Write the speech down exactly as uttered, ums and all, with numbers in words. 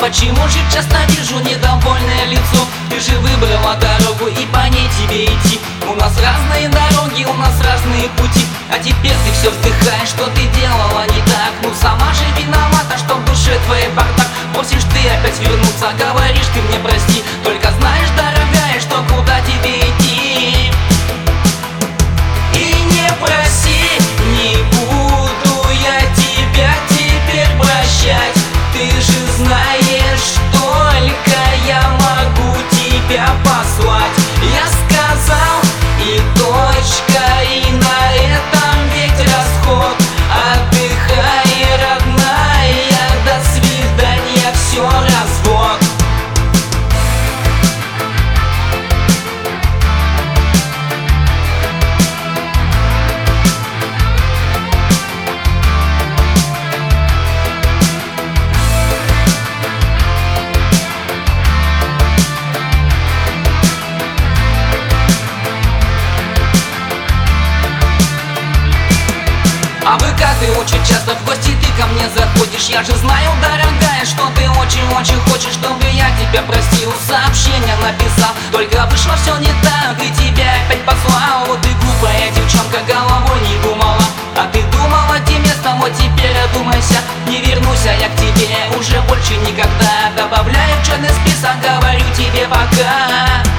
почему же часто вижу недовольное лицо? Ты же выбрала дорогу, и по ней тебе идти. У нас разные дороги, у нас разные пути. А теперь ты все вздыхаешь, что ты делала не так. Ну сама же виновата, что в душе твоей бардак. Просишь ты опять вернуться, говоришь ты мне прости. Только знаешь, дорогая, что куда тебе идти. И не проси, не буду я тебя теперь прощать. Ты же знаешь, только я могу тебя послать. Я сказал, и точка, и на этом ведь расход. Отдыхай, родная, до свидания, все, развод. А вы как ты очень часто в гости ты ко мне заходишь. Я же знаю, дорогая, что ты очень-очень хочешь, чтобы я тебя простил. Сообщение написал, только вышло все не так, и тебя опять послал. Вот ты глупая девчонка, головой не думала. А ты думала, где место, вот теперь одумайся. Не вернусь я к тебе уже больше никогда. Добавляю в черный список, говорю тебе пока.